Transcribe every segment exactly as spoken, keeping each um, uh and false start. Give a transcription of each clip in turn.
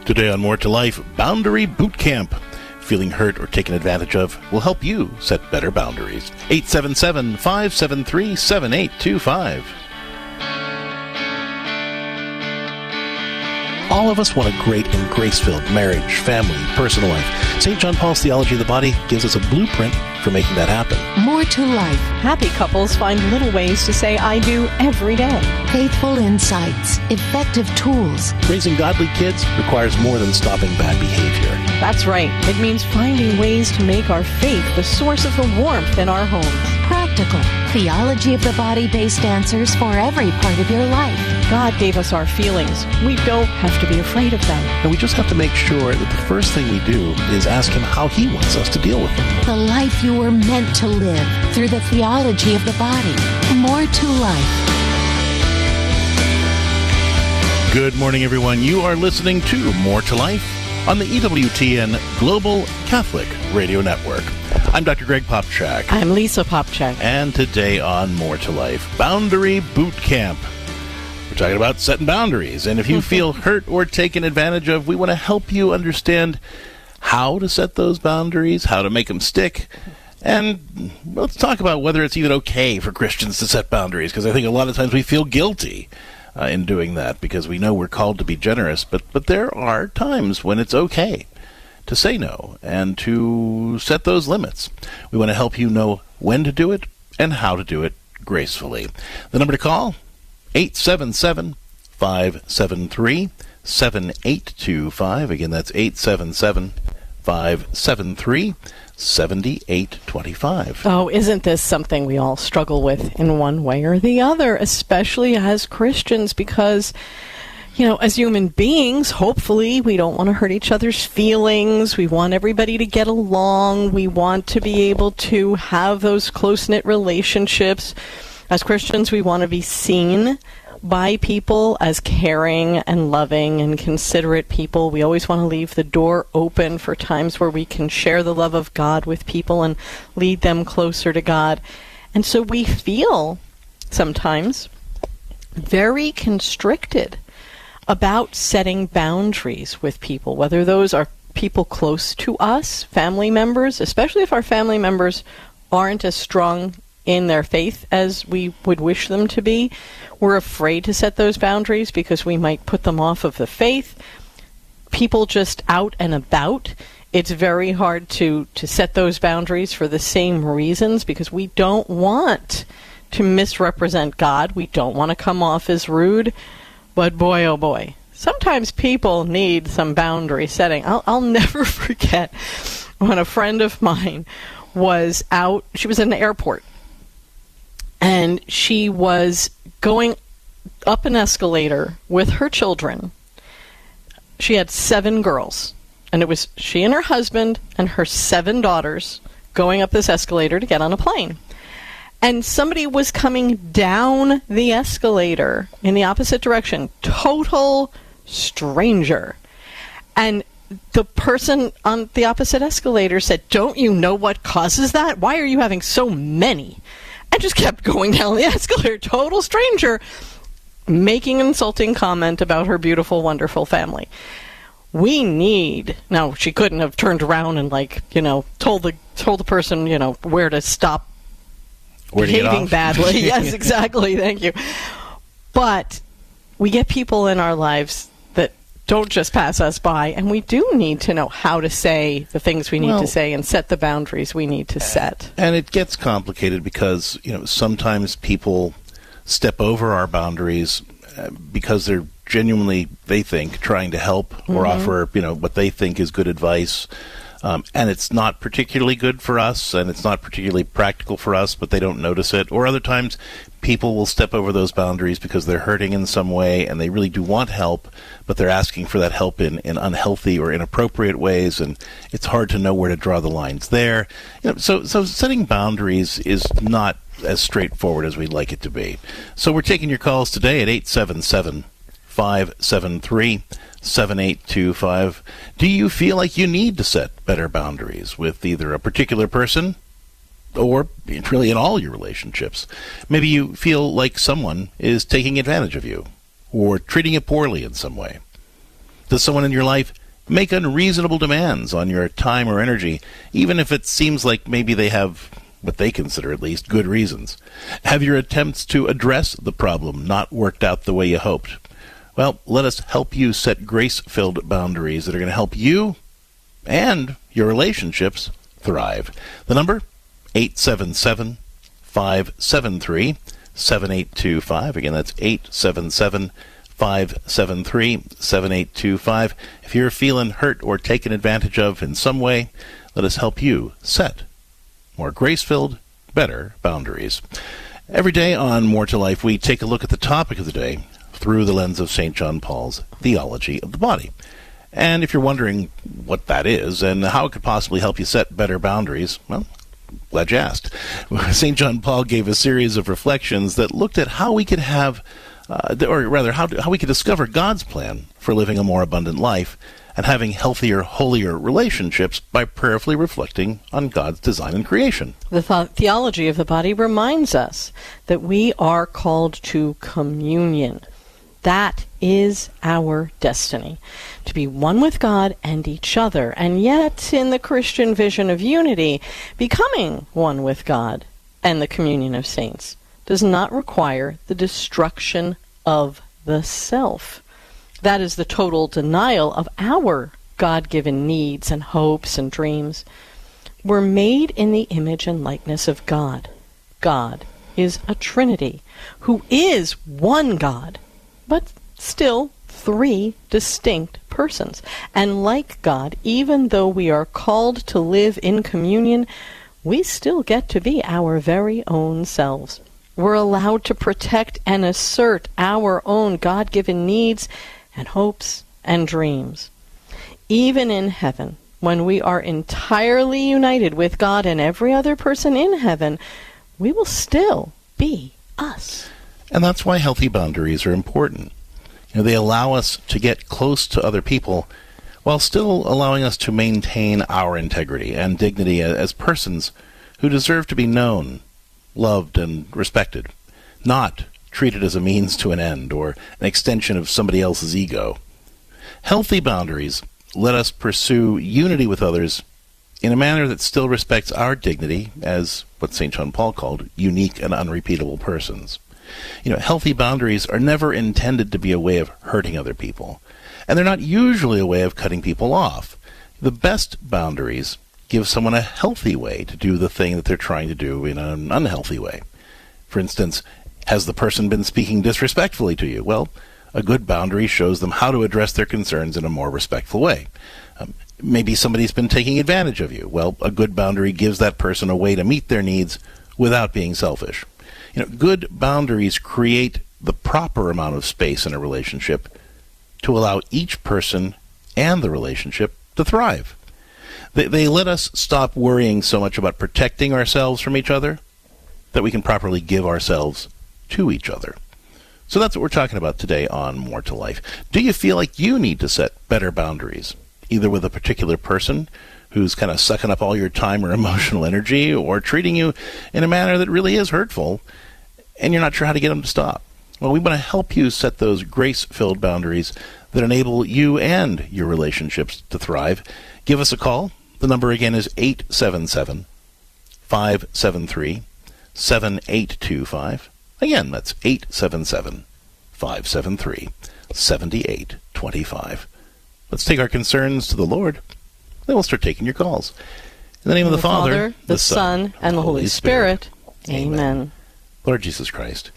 Today on More to Life, Boundary Boot Camp. Feeling hurt or taken advantage of will help you set better boundaries. eight seven seven, five seven three, seven eight two five. All of us want a great and grace-filled marriage, family, personal life. Saint John Paul's Theology of the Body gives us a blueprint for making that happen. More to life. Happy couples find little ways to say I do every day. Faithful insights. Effective tools. Raising godly kids requires more than stopping bad behavior. That's right. It means finding ways to make our faith the source of the warmth in our homes. Practical. Theology of the Body-based answers for every part of your life. God gave us our feelings. We don't have to be afraid of them. And we just have to make sure that the first thing we do is ask Him how He wants us to deal with them. The life you were meant to live through the theology of the body. More to life. Good morning, everyone. You are listening to More to Life on the E W T N Global Catholic Radio Network. I'm Doctor Greg Popchak. I'm Lisa Popchak. And today on More to Life, Boundary Boot Camp. We're talking about setting boundaries. And if you feel hurt or taken advantage of, we want to help you understand how to set those boundaries, how to make them stick. And let's talk about whether it's even okay for Christians to set boundaries, because I think a lot of times we feel guilty uh, in doing that because we know we're called to be generous. But, but there are times when it's okay to say no and to set those limits. We want to help you know when to do it and how to do it gracefully. The number to call, eight seven seven, five seven three, seven eight two five. Again, that's eight seven seven, five seven three, seven eight two five. Oh, isn't this something we all struggle with in one way or the other, especially as Christians, because you know, as human beings, hopefully we don't want to hurt each other's feelings. We want everybody to get along. We want to be able to have those close-knit relationships. As Christians, we want to be seen by people as caring and loving and considerate people. We always want to leave the door open for times where we can share the love of God with people and lead them closer to God. And so we feel sometimes very constricted about setting boundaries with people, whether those are people close to us, family members, especially if our family members aren't as strong in their faith as we would wish them to be. We're afraid to set those boundaries because we might put them off of the faith. People just out and about, it's very hard to, to set those boundaries for the same reasons, because we don't want to misrepresent God. We don't want to come off as rude. But boy, oh boy, sometimes people need some boundary setting. I'll, I'll never forget when a friend of mine was out, she was in an airport, and she was going up an escalator with her children. She had seven girls, and it was she and her husband and her seven daughters going up this escalator to get on a plane. And somebody was coming down the escalator in the opposite direction. Total stranger. And the person on the opposite escalator said, "Don't you know what causes that? Why are you having so many?" And just kept going down the escalator. Total stranger, making an insulting comment about her beautiful, wonderful family. We need... Now, she couldn't have turned around and, like, you know, told the told the person, you know, where to stop behaving badly. Yes, exactly. Thank you. But we get people in our lives that don't just pass us by, and we do need to know how to say the things we need well, to say and set the boundaries we need to set. And it gets complicated because, you know, sometimes people step over our boundaries uh, because they're genuinely, they think, trying to help or mm-hmm. offer, you know, what they think is good advice. Um, and it's not particularly good for us, and it's not particularly practical for us, but they don't notice it. Or other times, people will step over those boundaries because they're hurting in some way, and they really do want help, but they're asking for that help in, in unhealthy or inappropriate ways, and it's hard to know where to draw the lines there. You know, so, so setting boundaries is not as straightforward as we'd like it to be. So we're taking your calls today at eight seven seven, five seven three, seven eight two five. Do you feel like you need to set better boundaries with either a particular person or really in all your relationships? Maybe you feel like someone is taking advantage of you or treating you poorly in some way. Does someone in your life make unreasonable demands on your time or energy, even if it seems like maybe they have what they consider at least good reasons? Have your attempts to address the problem not worked out the way you hoped? Well, let us help you set grace-filled boundaries that are going to help you and your relationships thrive. The number, eight seven seven, five seven three, seven eight two five. Again, that's eight seven seven, five seven three, seven eight two five. If you're feeling hurt or taken advantage of in some way, let us help you set more grace-filled, better boundaries. Every day on More to Life, we take a look at the topic of the day through the lens of Saint John Paul's theology of the body. And if you're wondering what that is and how it could possibly help you set better boundaries, well, glad you asked. Saint John Paul gave a series of reflections that looked at how we could have, uh, or rather, how, how we could discover God's plan for living a more abundant life and having healthier, holier relationships by prayerfully reflecting on God's design and creation. The th- theology of the body reminds us that we are called to communion. That is our destiny, to be one with God and each other, and yet, in the Christian vision of unity, becoming one with God and the communion of saints does not require the destruction of the self. That is the total denial of our God-given needs and hopes and dreams. We're made in the image and likeness of God. God is a Trinity, who is one God, but still three distinct persons. And like God, even though we are called to live in communion, we still get to be our very own selves. We're allowed to protect and assert our own God-given needs and hopes and dreams. Even in heaven, when we are entirely united with God and every other person in heaven, we will still be us. And that's why healthy boundaries are important. You know, they allow us to get close to other people while still allowing us to maintain our integrity and dignity as persons who deserve to be known, loved, and respected, not treated as a means to an end or an extension of somebody else's ego. Healthy boundaries let us pursue unity with others in a manner that still respects our dignity as what Saint John Paul called unique and unrepeatable persons. You know, healthy boundaries are never intended to be a way of hurting other people, and they're not usually a way of cutting people off. The best boundaries give someone a healthy way to do the thing that they're trying to do in an unhealthy way. For instance, has the person been speaking disrespectfully to you? Well, a good boundary shows them how to address their concerns in a more respectful way. Um, maybe somebody's been taking advantage of you. Well, a good boundary gives that person a way to meet their needs without being selfish. You know, good boundaries create the proper amount of space in a relationship to allow each person and the relationship to thrive. They, they let us stop worrying so much about protecting ourselves from each other that we can properly give ourselves to each other. So that's what we're talking about today on More to Life. Do you feel like you need to set better boundaries, either with a particular person who's kind of sucking up all your time or emotional energy, or treating you in a manner that really is hurtful, and you're not sure how to get them to stop? Well, we want to help you set those grace-filled boundaries that enable you and your relationships to thrive. Give us a call. The number again is eight seven seven, five seven three, seven eight two five. Again, that's eight seven seven, five seven three, seven eight two five. Let's take our concerns to the Lord, then we'll start taking your calls. In the name of the, the Father, Father, the, the Son, and the Holy Spirit. Spirit. Amen. Amen. Lord Jesus Christ,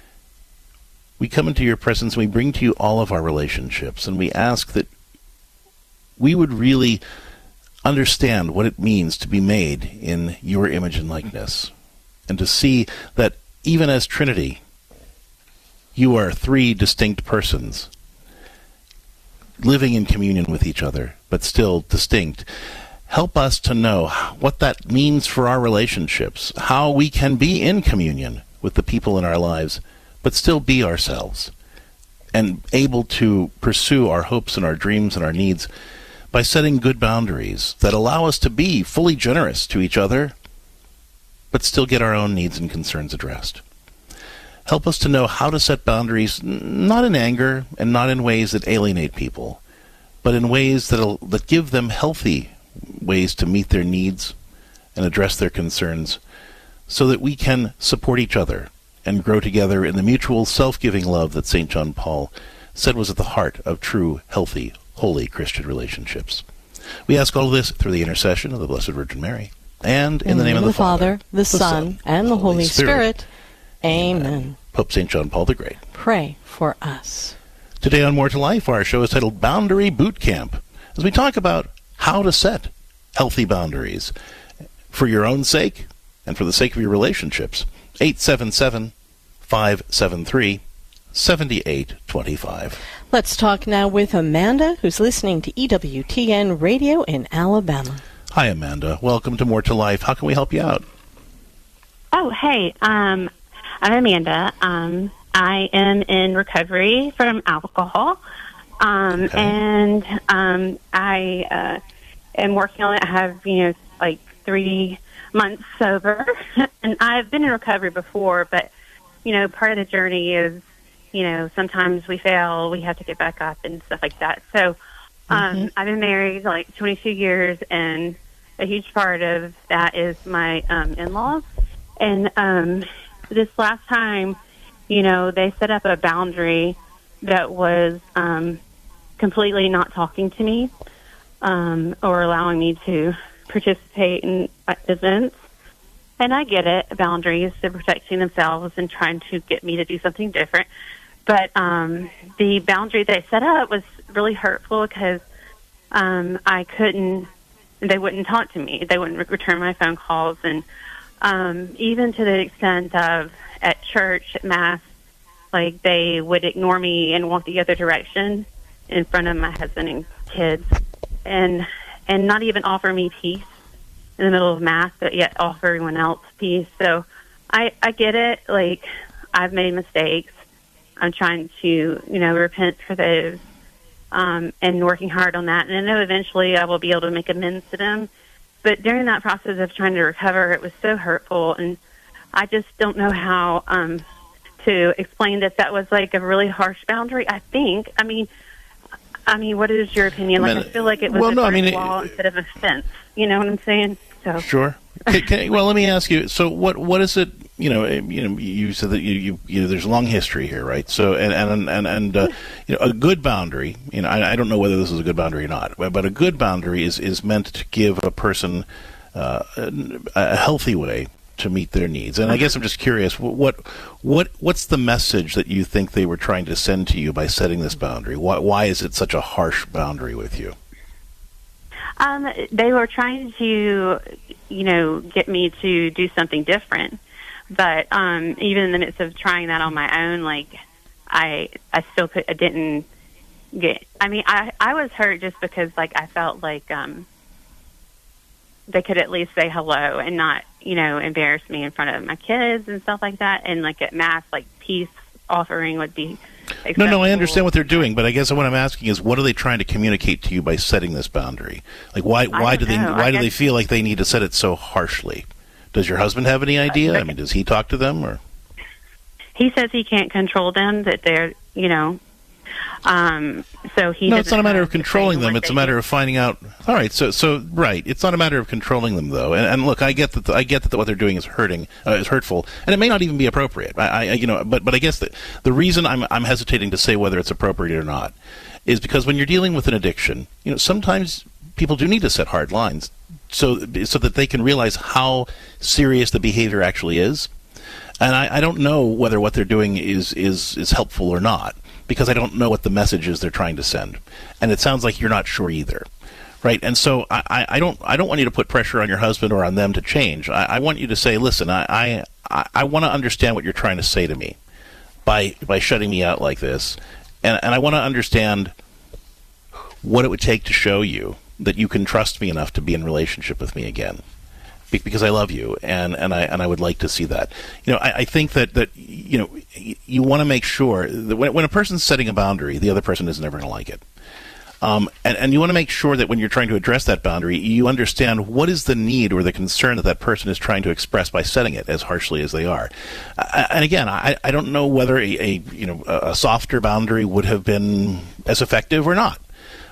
we come into your presence and we bring to you all of our relationships, and we ask that we would really understand what it means to be made in your image and likeness, and to see that even as Trinity, you are three distinct persons living in communion with each other, but still distinct. Help us to know what that means for our relationships, how we can be in communion with the people in our lives, but still be ourselves, and able to pursue our hopes and our dreams and our needs by setting good boundaries that allow us to be fully generous to each other, but still get our own needs and concerns addressed. Help us to know how to set boundaries, not in anger and not in ways that alienate people, but in ways that'll, that give them healthy ways to meet their needs and address their concerns, so that we can support each other and grow together in the mutual self-giving love that Saint John Paul said was at the heart of true, healthy, holy Christian relationships. We ask all of this through the intercession of the Blessed Virgin Mary, and in, in the name of the, the Father, the, the Son, and the Holy Spirit. Spirit. Amen. Amen. Pope Saint John Paul the Great, pray for us. Today on More to Life, our show is titled Boundary Boot Camp, as we talk about how to set healthy boundaries for your own sake and for the sake of your relationships. eight seven seven, five seven three, seven eight two five. Let's talk now with Amanda, who's listening to E W T N Radio in Alabama. Hi, Amanda. Welcome to More to Life. How can we help you out? Oh, hey. Um, I'm Amanda. Um, I am in recovery from alcohol, um, okay. and um, I uh, am working on it. I have, you know, like three months sober, and I've been in recovery before, but, you know, part of the journey is, you know, sometimes we fail, we have to get back up and stuff like that. So um, mm-hmm. I've been married like twenty-two years, and a huge part of that is my um, in-laws. And um, this last time, you know, they set up a boundary that was um, completely not talking to me um, or allowing me to participate in events. And I get it, boundaries, they're protecting themselves and trying to get me to do something different. But um, the boundary they set up was really hurtful because um, I couldn't, they wouldn't talk to me. They wouldn't re- return my phone calls. And um, even to the extent of at church, at Mass, like they would ignore me and walk the other direction in front of my husband and kids. And and not even offer me peace in the middle of Mass, but yet offer everyone else peace. So I, I get it. Like, I've made mistakes. I'm trying to, you know, repent for those um, and working hard on that. And I know eventually I will be able to make amends to them. But during that process of trying to recover, it was so hurtful. And I just don't know how um, to explain that that was like a really harsh boundary, I think. I mean, I mean, what is your opinion? Like, I, mean, I feel like it was well, a no, I mean, law it, instead of a fence. You know what I'm saying? So sure. Can, can, well, let me ask you. So, what what is it? You know, you know, you said that you, you, you know, there's a long history here, right? So, and and and and uh, you know, a good boundary. You know, I, I don't know whether this is a good boundary or not, but, but a good boundary is is meant to give a person uh, a, a healthy way to meet their needs. And I guess I'm just curious, what what what's the message that you think they were trying to send to you by setting this boundary? Why why is it such a harsh boundary with you? Um, they were trying to, you know, get me to do something different. But um, even in the midst of trying that on my own, like, I I still could, I didn't get, I mean, I, I was hurt just because, like, I felt like um, they could at least say hello and not, you know, embarrass me in front of my kids and stuff like that. And, like, at Mass, like, peace offering would be acceptable. No, no, I understand what they're doing, but I guess what I'm asking is, what are they trying to communicate to you by setting this boundary? Like, why why do they know. why I do guess, they feel like they need to set it so harshly? Does your husband have any idea? I mean, does he talk to them, or? He says he can't control them, that they're, you know, um, so he No, it's not a matter of to controlling them. what It's a they matter do. of finding out. All right, so so right, it's not a matter of controlling them, though. And, and look, I get that. The, I get that what they're doing is hurting, uh, is hurtful, and it may not even be appropriate. I, I you know, but but I guess that the reason I'm I'm hesitating to say whether it's appropriate or not is because when you're dealing with an addiction, you know, sometimes people do need to set hard lines so so that they can realize how serious the behavior actually is. And I, I don't know whether what they're doing is, is, is helpful or not, because I don't know what the message is they're trying to send. And it sounds like you're not sure either. Right? And so I, I don't I don't want you to put pressure on your husband or on them to change. I, I want you to say, listen, I I, I want to understand what you're trying to say to me by by shutting me out like this. And and I want to understand what it would take to show you that you can trust me enough to be in relationship with me again, Be- because I love you, and, and I and I would like to see that. You know, I, I think that, that you know y- you want to make sure that when, when a person's setting a boundary, the other person is never going to like it. Um, and, and you want to make sure that when you're trying to address that boundary, you understand what is the need or the concern that that person is trying to express by setting it as harshly as they are. Uh, and again, I, I don't know whether a, a you know a softer boundary would have been as effective or not.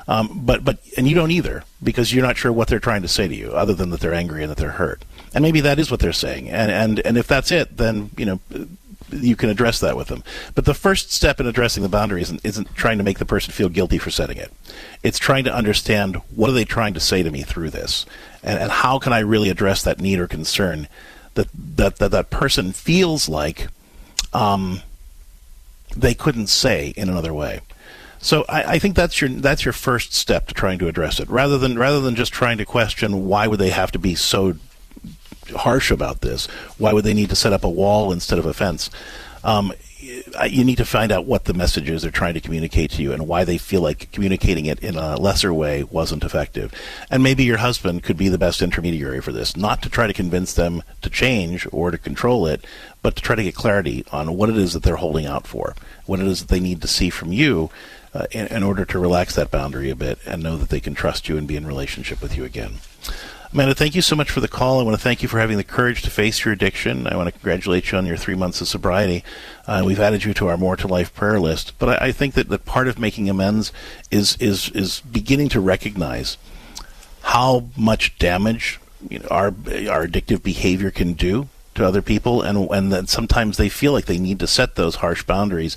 Um, but, but, and you don't either, because you're not sure what they're trying to say to you, other than that they're angry and that they're hurt. And maybe that is what they're saying. And, and, and if that's it, then, you know, you can address that with them. But the first step in addressing the boundary isn't, isn't trying to make the person feel guilty for setting it. It's trying to understand, what are they trying to say to me through this? And, and how can I really address that need or concern that that, that, that person feels like um, they couldn't say in another way. So I, I think that's your that's your first step to trying to address it, rather than rather than just trying to question, why would they have to be so harsh about this? Why would they need to set up a wall instead of a fence? Um, you need to find out what the message is they're trying to communicate to you, and why they feel like communicating it in a lesser way wasn't effective. And maybe your husband could be the best intermediary for this, not to try to convince them to change or to control it, but to try to get clarity on what it is that they're holding out for, what it is that they need to see from you uh, in, in order to relax that boundary a bit and know that they can trust you and be in relationship with you again. Amanda, thank you so much for the call. I want to thank you for having the courage to face your addiction. I want to congratulate you on your three months of sobriety. Uh, we've added you to our More to Life prayer list. But I, I think that, that part of making amends is is is beginning to recognize how much damage, you know, our our addictive behavior can do to other people, and and that sometimes they feel like they need to set those harsh boundaries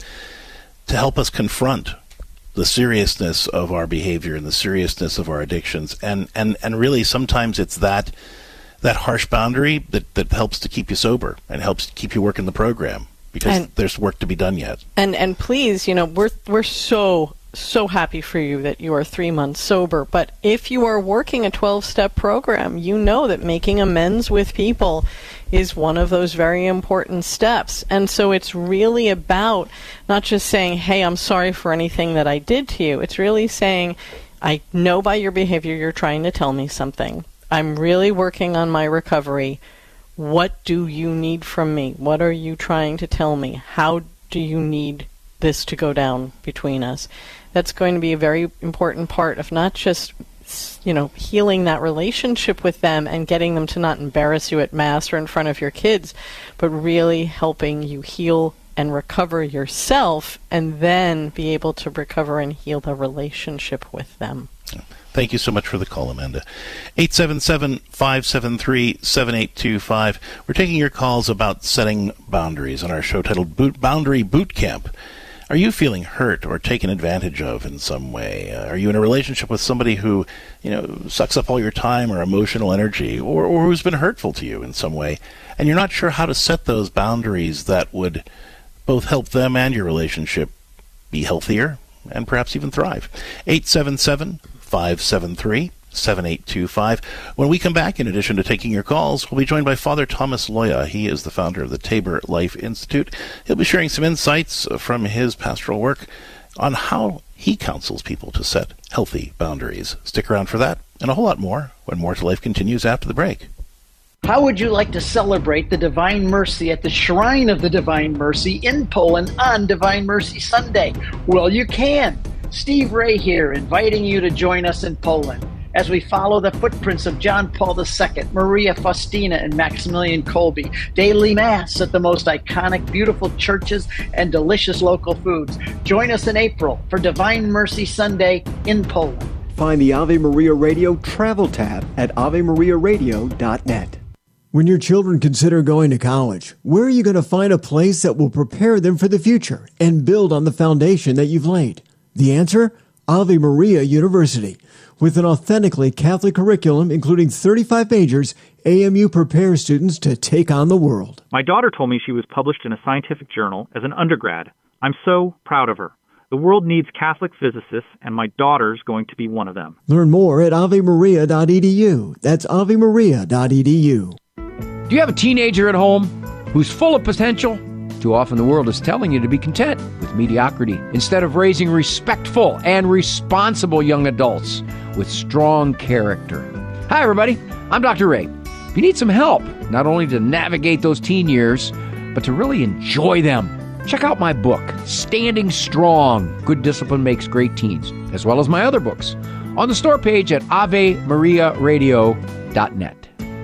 to help us confront the seriousness of our behavior and the seriousness of our addictions. And, and, and really sometimes it's that that harsh boundary that, that helps to keep you sober and helps to keep you working the program, because and, there's work to be done yet. And and please, you know, we're we're so so happy for you that you are three months sober. But if you are working a twelve-step program, you know that making amends with people is one of those very important steps. And so it's really about not just saying, hey, I'm sorry for anything that I did to you. It's really saying, I know by your behavior you're trying to tell me something. I'm really working on my recovery. What do you need from me? What are you trying to tell me? How do you need this to go down between us? That's going to be a very important part of not just, you know, healing that relationship with them and getting them to not embarrass you at Mass or in front of your kids, but really helping you heal and recover yourself, and then be able to recover and heal the relationship with them. Thank you so much for the call, Amanda. eight seven seven, five seven three, seven eight two five. We're taking your calls about setting boundaries on our show titled Boot Boundary Boot Camp. Are you feeling hurt or taken advantage of in some way? Uh, are you in a relationship with somebody who, you know, sucks up all your time or emotional energy, or, or who's been hurtful to you in some way, and you're not sure how to set those boundaries that would both help them and your relationship be healthier and perhaps even thrive? eight seven seven, five seven three, seven eight two five. When we come back, in addition to taking your calls, we'll be joined by Father Thomas Loya. He is the founder of the Tabor Life Institute. He'll be sharing some insights from his pastoral work on how he counsels people to set healthy boundaries. Stick around for that and a whole lot more when More to Life continues after the break. How would you like to celebrate the Divine Mercy at the Shrine of the Divine Mercy in Poland on Divine Mercy Sunday? Well, you can. Steve Ray here, inviting you to join us in Poland as we follow the footprints of John Paul the Second, Maria Faustina, and Maximilian Kolbe. Daily Mass at the most iconic, beautiful churches and delicious local foods. Join us in April for Divine Mercy Sunday in Poland. Find the Ave Maria Radio travel tab at ave maria radio dot net. When your children consider going to college, where are you going to find a place that will prepare them for the future and build on the foundation that you've laid? The answer? Ave Maria University. With an authentically Catholic curriculum, including thirty-five majors, A M U prepares students to take on the world. My daughter told me she was published in a scientific journal as an undergrad. I'm so proud of her. The world needs Catholic physicists, and my daughter's going to be one of them. Learn more at ave maria dot e d u. That's ave maria dot e d u. Do you have a teenager at home who's full of potential? Too often the world is telling you to be content with mediocrity instead of raising respectful and responsible young adults with strong character. Hi, everybody. I'm Doctor Ray. If you need some help, not only to navigate those teen years, but to really enjoy them, check out my book, Standing Strong, Good Discipline Makes Great Teens, as well as my other books on the store page at ave maria radio dot net.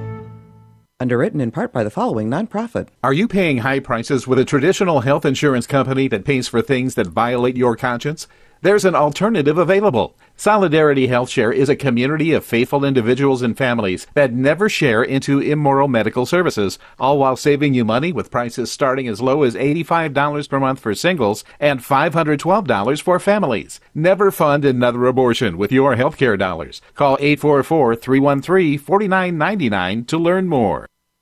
Underwritten in part by the following nonprofit. Are you paying high prices with a traditional health insurance company that pays for things that violate your conscience? There's an alternative available. Solidarity HealthShare is a community of faithful individuals and families that never share into immoral medical services, all while saving you money with prices starting as low as eighty-five dollars per month for singles and five hundred twelve dollars for families. Never fund another abortion with your healthcare dollars. Call eight four four, three one three, four nine nine nine to learn more.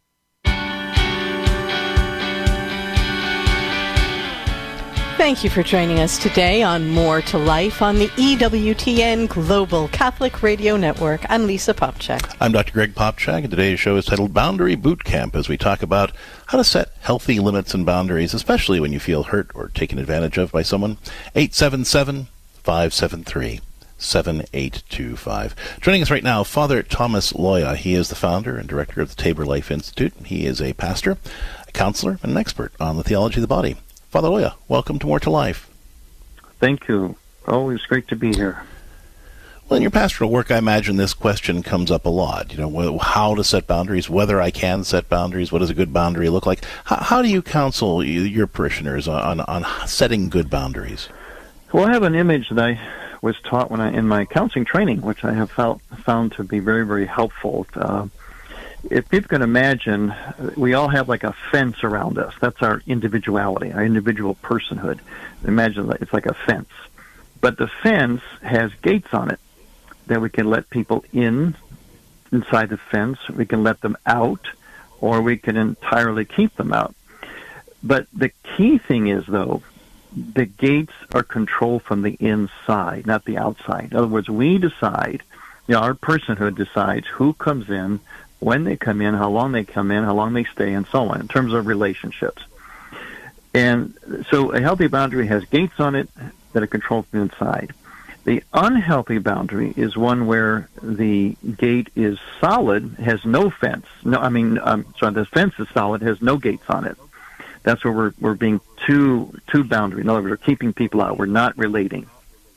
Thank you for joining us today on More to Life on the E W T N Global Catholic Radio Network. I'm Lisa Popchak. I'm Doctor Greg Popchak, and today's show is titled Boundary Boot Camp, as we talk about how to set healthy limits and boundaries, especially when you feel hurt or taken advantage of by someone. eight seven seven, five seven three, seven eight two five. Joining us right now, Father Thomas Loya. He is the founder and director of the Tabor Life Institute. He is a pastor, a counselor, and an expert on the theology of the body. Father Loya, welcome to More to Life. Thank you. Always great to be here. Well, in your pastoral work, I imagine this question comes up a lot. You know, how to set boundaries, whether I can set boundaries, what does a good boundary look like? How, how do you counsel your parishioners on, on setting good boundaries? Well, I have an image that I was taught when I in my counseling training, which I have found, found to be very, very helpful. Uh, If people can imagine, we all have like a fence around us. That's our individuality, our individual personhood. Imagine it's like a fence. But the fence has gates on it that we can let people in inside the fence. We can let them out, or we can entirely keep them out. But the key thing is, though, the gates are controlled from the inside, not the outside. In other words, we decide, you know, our personhood decides who comes in, when they come in, how long they come in, how long they stay, and so on, in terms of relationships. And so a healthy boundary has gates on it that are controlled from inside. The unhealthy boundary is one where the gate is solid, has no fence. No, I mean, um, sorry, the fence is solid, has no gates on it. That's where we're we're being too too boundary. In other words, we're keeping people out. We're not relating.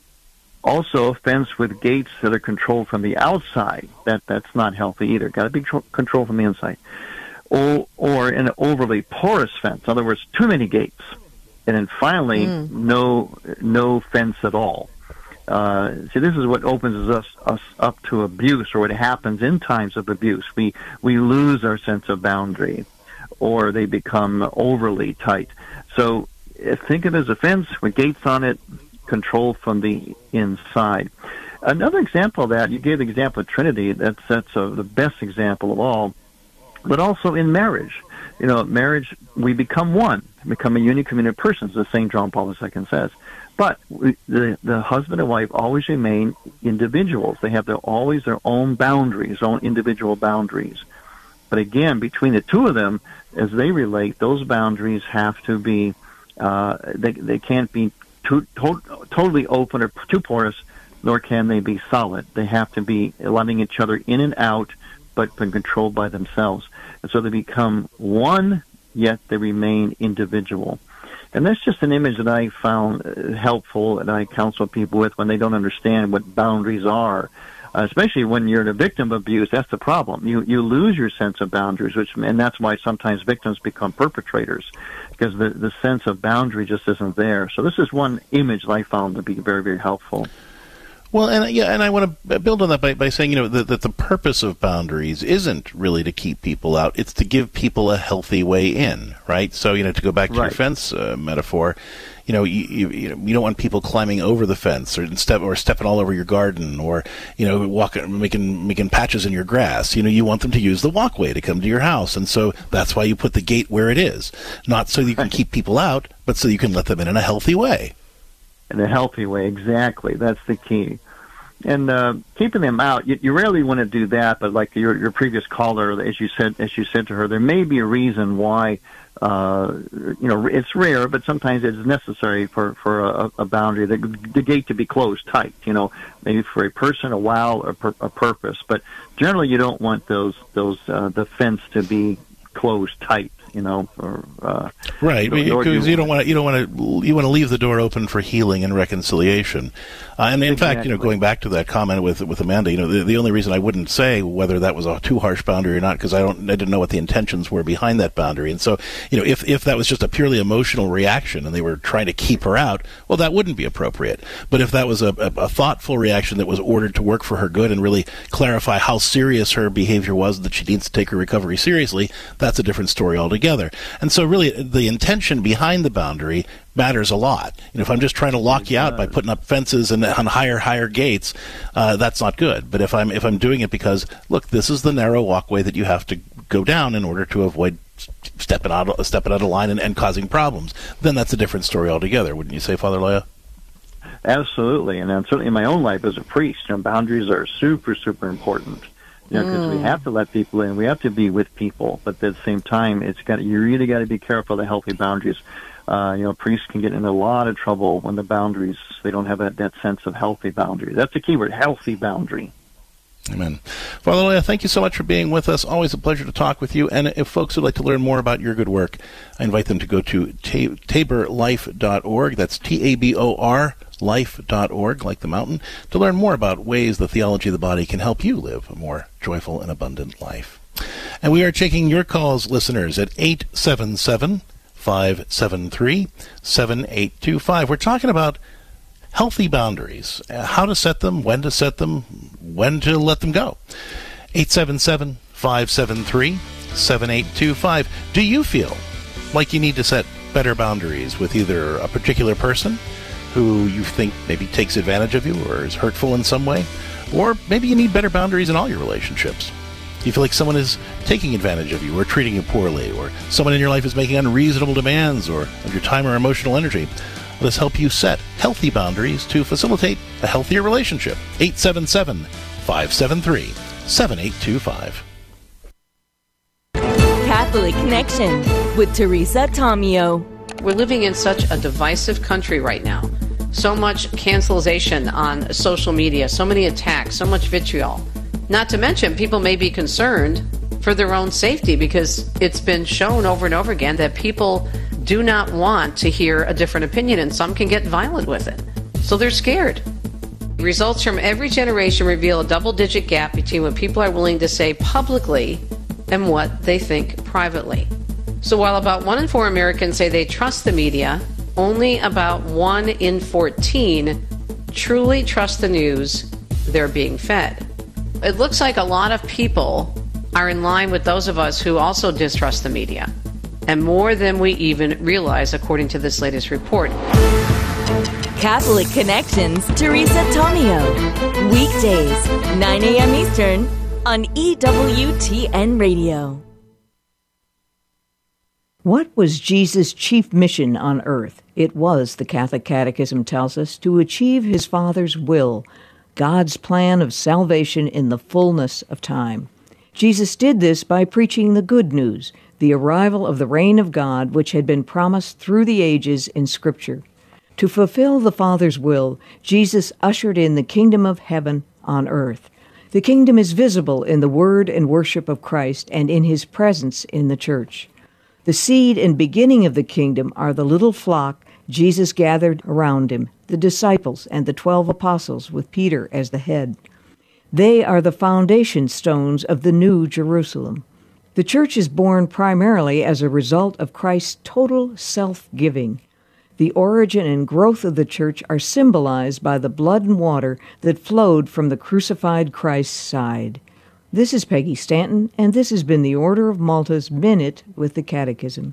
Also, a fence with gates that are controlled from the outside, that, that's not healthy either. Got to be tr- controlled from the inside. Or, or an overly porous fence. In other words, too many gates. And then finally, mm. no no fence at all. Uh, see, this is what opens us, us up to abuse, or what happens in times of abuse. We, we lose our sense of boundary, or they become overly tight. So think of it as a fence with gates on it, control from the inside. Another example of that, you gave the example of Trinity, that's, that's uh, the best example of all, but also in marriage. You know, marriage, we become one, become a unique community of persons, as Saint John Paul the Second says. But we, the, the husband and wife always remain individuals. They have their, always their own boundaries, own individual boundaries. But again, between the two of them, as they relate, those boundaries have to be, uh, they, they can't be Too, to, totally open or too porous, nor can they be solid. They have to be letting each other in and out, but been controlled by themselves. And so they become one, yet they remain individual. And that's just an image that I found helpful, and I counsel people with when they don't understand what boundaries are. Uh, especially when you're a victim of abuse, that's the problem. You you lose your sense of boundaries, which and that's why sometimes victims become perpetrators, because the, the sense of boundary just isn't there. So this is one image that I found to be very, very helpful. Well, and yeah, and I want to build on that by, by saying, you know, that, that the purpose of boundaries isn't really to keep people out; it's to give people a healthy way in, right? So, you know, to go back to right. your fence uh, metaphor, you know, you, you you know, you don't want people climbing over the fence or step or stepping all over your garden, or you know, walking making making patches in your grass. You know, you want them to use the walkway to come to your house, and so that's why you put the gate where it is, not so you can keep people out, but so you can let them in in a healthy way. In a healthy way, exactly. That's the key. And uh, keeping them out, you, you rarely want to do that. But like your your previous caller, as you said, as you said to her, there may be a reason why. Uh, you know, it's rare, but sometimes it's necessary for for a, a boundary, the, the gate to be closed tight. You know, maybe for a person, a while, or per, a purpose. But generally, you don't want those those uh, the fence to be closed tight. you know, or uh, right? Because you, you don't want to you don't want to you want to leave the door open for healing and reconciliation. Uh, and in exactly. fact, you know, going back to that comment with with Amanda, you know, the, the only reason I wouldn't say whether that was a too harsh boundary or not, because I don't I didn't know what the intentions were behind that boundary. And so, you know, if if that was just a purely emotional reaction and they were trying to keep her out, well, that wouldn't be appropriate. But if that was a, a, a thoughtful reaction that was ordered to work for her good and really clarify how serious her behavior was, that she needs to take her recovery seriously, that's a different story altogether. And so, really, the intention behind the boundary matters a lot. You know, if I'm just trying to lock you out by putting up fences and on higher, higher gates, uh, that's not good. But if I'm if I'm doing it because, look, this is the narrow walkway that you have to go down in order to avoid stepping out stepping out of line and, and causing problems, then that's a different story altogether. Wouldn't you say, Father Loya? Absolutely, and then certainly in my own life as a priest, you know, boundaries are super, super important. You know, because mm. we have to let people in, we have to be with people, but at the same time, it's got you really got to be careful of the healthy boundaries. Uh, you know, priests can get in a lot of trouble when the boundaries, they don't have that, that sense of healthy boundary. That's the key word, healthy boundary. Amen. Father Loya, thank you so much for being with us. Always a pleasure to talk with you. And if folks would like to learn more about your good work, I invite them to go to tabor life dot org. That's T A B O R life dot org, like the mountain, to learn more about ways the theology of the body can help you live a more joyful and abundant life. And we are taking your calls, listeners, at eight seven seven, five seven three, seven eight two five. We're talking about healthy boundaries, uh, how to set them, when to set them, when to let them go. eight seven seven, five seven three, seven eight two five. Do you feel like you need to set better boundaries with either a particular person who you think maybe takes advantage of you or is hurtful in some way, or maybe you need better boundaries in all your relationships? Do you feel like someone is taking advantage of you or treating you poorly, or someone in your life is making unreasonable demands or of your time or emotional energy? Let us help you set healthy boundaries to facilitate a healthier relationship. eight seven seven, five seven three, seven eight two five. Catholic Connection with Teresa Tomeo. We're living in such a divisive country right now. So much cancellation on social media, so many attacks, so much vitriol. Not to mention, people may be concerned for their own safety because it's been shown over and over again that people do not want to hear a different opinion, and some can get violent with it. So they're scared. Results from every generation reveal a double-digit gap between what people are willing to say publicly and what they think privately. So while about one in four Americans say they trust the media, only about one in fourteen truly trust the news they're being fed. It looks like a lot of people are in line with those of us who also distrust the media, and more than we even realize, according to this latest report. Catholic Connections, Teresa Tomeo. Weekdays, nine a.m. Eastern on E W T N Radio. What was Jesus' chief mission on earth? It was, the Catholic Catechism tells us, to achieve his Father's will, God's plan of salvation in the fullness of time. Jesus did this by preaching the good news, the arrival of the reign of God, which had been promised through the ages in Scripture. To fulfill the Father's will, Jesus ushered in the kingdom of heaven on earth. The kingdom is visible in the word and worship of Christ and in his presence in the church. The seed and beginning of the kingdom are the little flock Jesus gathered around him, the disciples and the twelve apostles with Peter as the head. They are the foundation stones of the new Jerusalem. The church is born primarily as a result of Christ's total self-giving. The origin and growth of the church are symbolized by the blood and water that flowed from the crucified Christ's side. This is Peggy Stanton, and this has been the Order of Malta's Minute with the Catechism.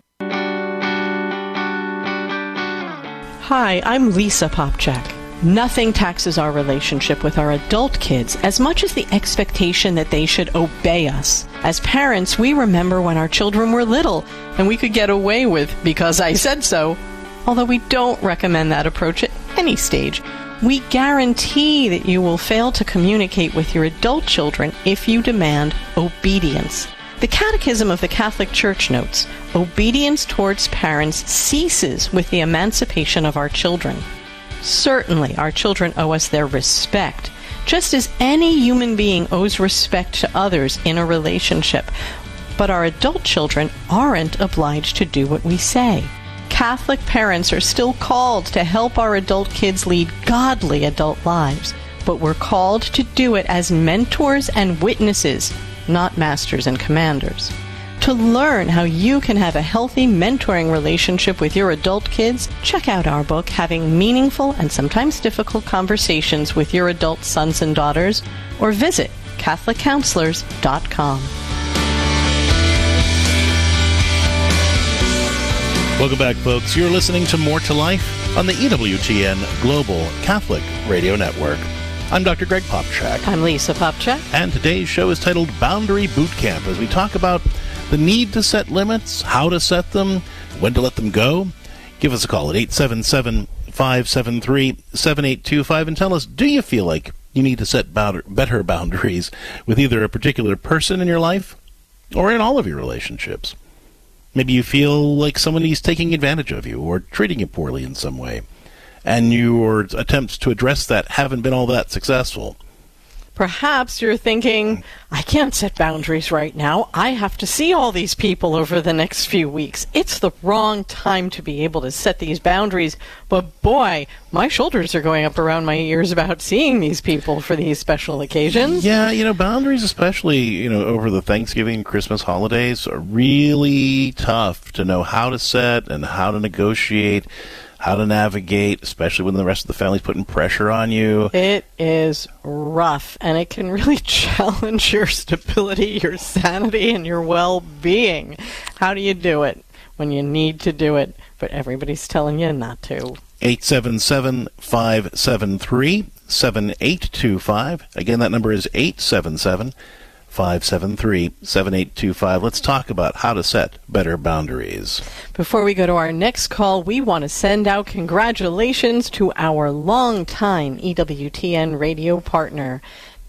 Hi, I'm Lisa Popchak. Nothing taxes our relationship with our adult kids as much as the expectation that they should obey us. As parents, we remember when our children were little and we could get away with "because I said so," although we don't recommend that approach at any stage. We guarantee that you will fail to communicate with your adult children if you demand obedience. The Catechism of the Catholic Church notes, obedience towards parents ceases with the emancipation of our children. Certainly, our children owe us their respect, just as any human being owes respect to others in a relationship. but our adult children aren't obliged to do what we say. Catholic parents are still called to help our adult kids lead godly adult lives, but we're called to do it as mentors and witnesses, not masters and commanders. To learn how you can have a healthy mentoring relationship with your adult kids, check out our book, Having Meaningful and Sometimes Difficult Conversations with Your Adult Sons and Daughters, or visit Catholic Counselors dot com. Welcome back, folks. You're listening to More to Life on the E W T N Global Catholic Radio Network. I'm Doctor Greg Popchak. I'm Lisa Popchak. And today's show is titled Boundary Boot Camp, as we talk about the need to set limits, how to set them, when to let them go. Give us a call at eight seven seven, five seven three, seven eight two five and tell us, do you feel like you need to set bound- better boundaries with either a particular person in your life or in all of your relationships? Maybe you feel like somebody's taking advantage of you or treating you poorly in some way, and your attempts to address that haven't been all that successful. Perhaps you're thinking, I can't set boundaries right now. I have to see all these people over the next few weeks. It's the wrong time to be able to set these boundaries. But boy, my shoulders are going up around my ears about seeing these people for these special occasions. Yeah, you know, boundaries, especially, you know, over the Thanksgiving and Christmas holidays, are really tough to know how to set and how to negotiate, how to navigate, especially when the rest of the family's putting pressure on you. It is rough, and it can really challenge your stability, your sanity, and your well-being. How do you do it when you need to do it, but everybody's telling you not to? eight seven seven, five seven three, seven eight two five. Again, that number is eight seven seven, five seven three, seven eight two five. Let's talk about how to set better boundaries. Before we go to our next call, we want to send out congratulations to our longtime E W T N radio partner.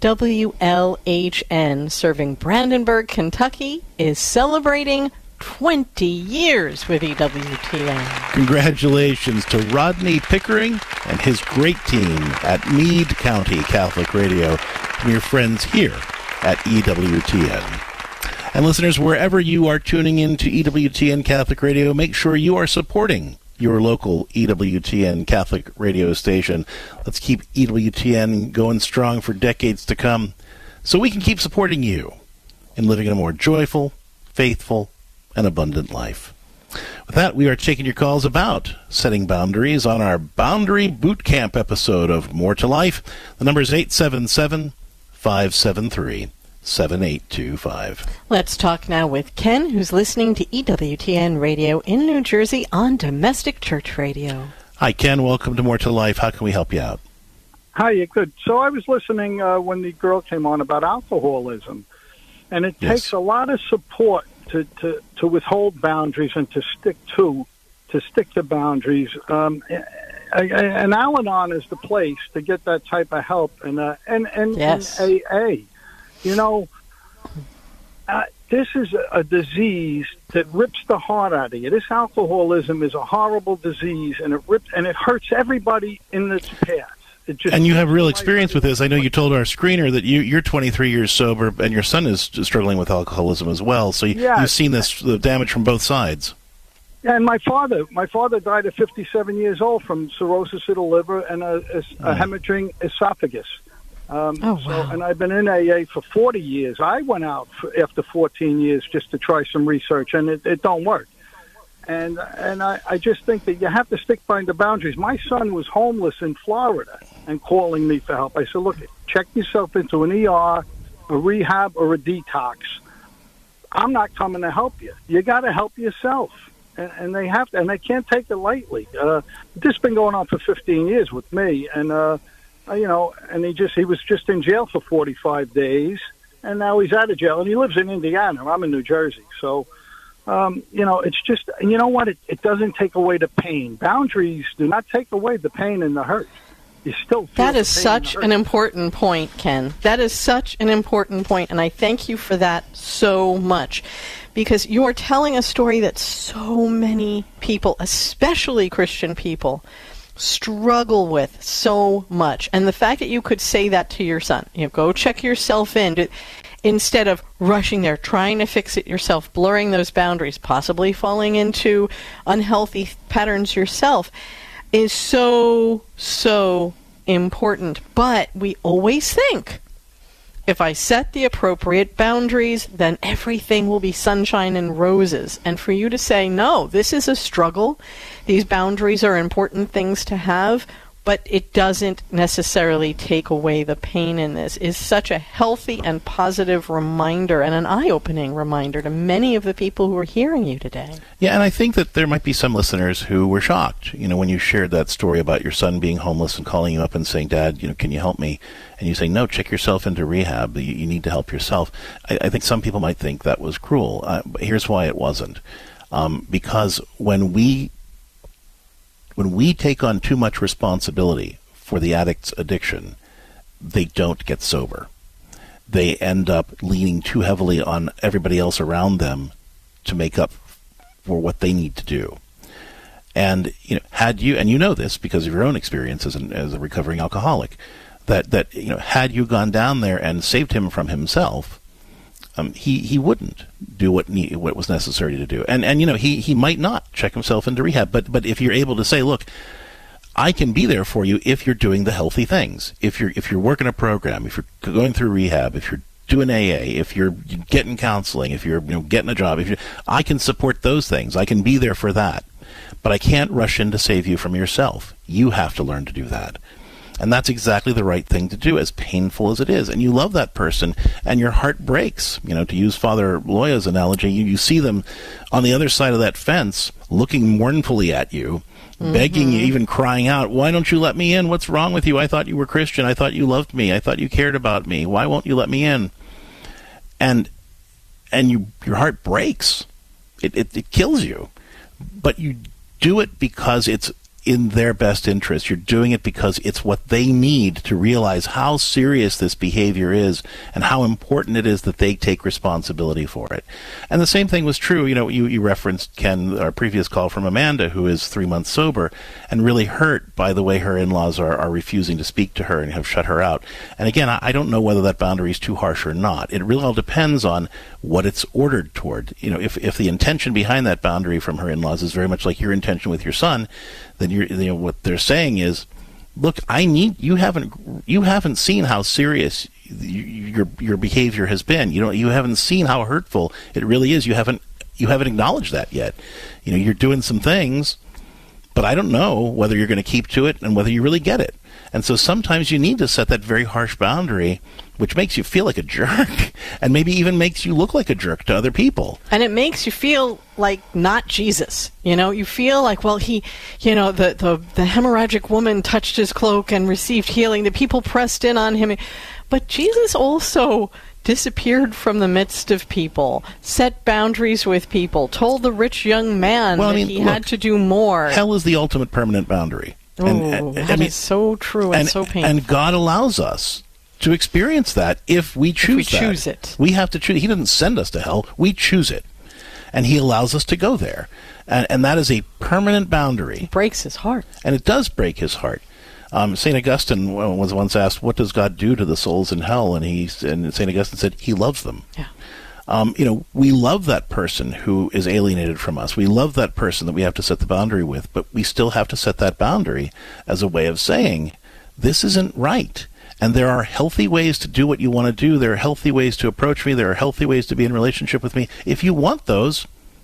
W L H N, serving Brandenburg, Kentucky, is celebrating twenty years with E W T N. Congratulations to Rodney Pickering and his great team at Meade County Catholic Radio, from your friends here at E W T N. And listeners, wherever you are tuning in to E W T N Catholic Radio, make sure you are supporting your local E W T N Catholic radio station. Let's keep E W T N going strong for decades to come, so we can keep supporting you in living a more joyful, faithful, and abundant life. With that, we are taking your calls about setting boundaries on our Boundary Boot Camp episode of More to Life. The number is eight seven seven, five seven three, seven eight two five. Let's talk now with Ken, who's listening to E W T N Radio in New Jersey on Domestic Church Radio. Hi, Ken. Welcome to More to Life. How can we help you out? Hi, good. So I was listening uh, when the girl came on about alcoholism, and it yes. takes a lot of support to, to, to withhold boundaries and to stick to to stick to boundaries. Um, and Al-Anon is the place to get that type of help, and uh, and and, yes. and A A. You know, uh, this is a, a disease that rips the heart out of you. This alcoholism is a horrible disease, and it rips and it hurts everybody in its path. It just and you have real experience with this. I know you told our screener that you, you're twenty-three years sober, and your son is struggling with alcoholism as well. So you, yeah. you've seen this the damage from both sides. Yeah, and my father, my father died at fifty-seven years old from cirrhosis of the liver and a, a, a hemorrhaging esophagus. Um, oh, wow. So, and I've been in A A for forty years. I went out for, after fourteen years just to try some research, and it, it don't work. And and I, I just think that you have to stick by the boundaries. My son was homeless in Florida and calling me for help. I said, look, check yourself into an E R, a rehab, or a detox. I'm not coming to help you. You got to help yourself. And, and they have to, and they can't take it lightly. Uh, this has been going on for fifteen years with me, and uh, you know, and he just he was just in jail for forty-five days, and now he's out of jail, and he lives in Indiana. I'm in New Jersey, so. Um, you know, it's just, you know what, it, it doesn't take away the pain. Boundaries do not take away the pain and the hurt. You still feel That is the pain such and the hurt. an important point, Ken. That is such an important point, and I thank you for that so much, because you are telling a story that so many people, especially Christian people, struggle with so much. And the fact that you could say that to your son, you know, go check yourself in, instead of rushing there, trying to fix it yourself, blurring those boundaries, possibly falling into unhealthy patterns yourself, is so, so important. But we always think, if I set the appropriate boundaries, then everything will be sunshine and roses. And for you to say, no, this is a struggle. These boundaries are important things to have, but it doesn't necessarily take away the pain in this, is such a healthy and positive reminder and an eye-opening reminder to many of the people who are hearing you today. Yeah, and I think that there might be some listeners who were shocked, you know, when you shared that story about your son being homeless and calling you up and saying, Dad, you know, can you help me? And you say, no, check yourself into rehab. You, you need to help yourself. I, I think some people might think that was cruel. Uh, but here's why it wasn't. Um, because when we When we take on too much responsibility for the addict's addiction, they don't get sober. They end up leaning too heavily on everybody else around them to make up for what they need to do. And you know, had you, and you know this because of your own experience as, an, as a recovering alcoholic, that that you know, had you gone down there and saved him from himself, Um, he, he wouldn't do what ne- what was necessary to do. And, and you know, he, he might not check himself into rehab, but but if you're able to say, look, I can be there for you if you're doing the healthy things. If you're if you're working a program, if you're going through rehab, if you're doing A A, if you're getting counseling, if you're you know, getting a job, if you I can support those things. I can be there for that. But I can't rush in to save you from yourself. You have to learn to do that. And that's exactly the right thing to do, as painful as it is. And you love that person, and your heart breaks. You know, to use Father Loya's analogy, you, you see them on the other side of that fence looking mournfully at you, mm-hmm. begging you, even crying out, why don't you let me in? What's wrong with you? I thought you were Christian. I thought you loved me. I thought you cared about me. Why won't you let me in? And and you your heart breaks. It, it, it kills you. But you do it because it's in their best interest. You're doing it because it's what they need to realize how serious this behavior is and how important it is that they take responsibility for it. And the same thing was true, you know, you, you referenced, Ken, our previous call from Amanda, who is three months sober and really hurt by the way her in-laws are, are refusing to speak to her and have shut her out. And again, I, I don't know whether that boundary is too harsh or not. It really all depends on what it's ordered toward. You know, if, if the intention behind that boundary from her in-laws is very much like your intention with your son, then you're, you know, what they're saying is, look, I need you haven't you haven't seen how serious your your behavior has been. You know, you haven't seen how hurtful it really is. You haven't you haven't acknowledged that yet. You know, you're doing some things, but I don't know whether you're going to keep to it and whether you really get it. And so sometimes you need to set that very harsh boundary, which makes you feel like a jerk and maybe even makes you look like a jerk to other people. And it makes you feel like not Jesus. You know, you feel like, well, he, you know, the, the, the hemorrhagic woman touched his cloak and received healing. The people pressed in on him. But Jesus also disappeared from the midst of people, set boundaries with people, told the rich young man well, that I mean, he look, had to do more. Hell is the ultimate permanent boundary. Oh, and, and, that I mean, is so true and, and so painful. And God allows us to experience that if we choose if we that. choose it. We have to choose. He didn't send us to hell. We choose it. And he allows us to go there. And, and that is a permanent boundary. It breaks his heart. And it does break his heart. Um, Saint Augustine was once asked, what does God do to the souls in hell? And he and Saint Augustine said, he loves them. Yeah. Um, you know, we love that person who is alienated from us. We love that person that we have to set the boundary with, but we still have to set that boundary as a way of saying, this isn't right. And there are healthy ways to do what you want to do. There are healthy ways to approach me. There are healthy ways to be in relationship with me. If you want those,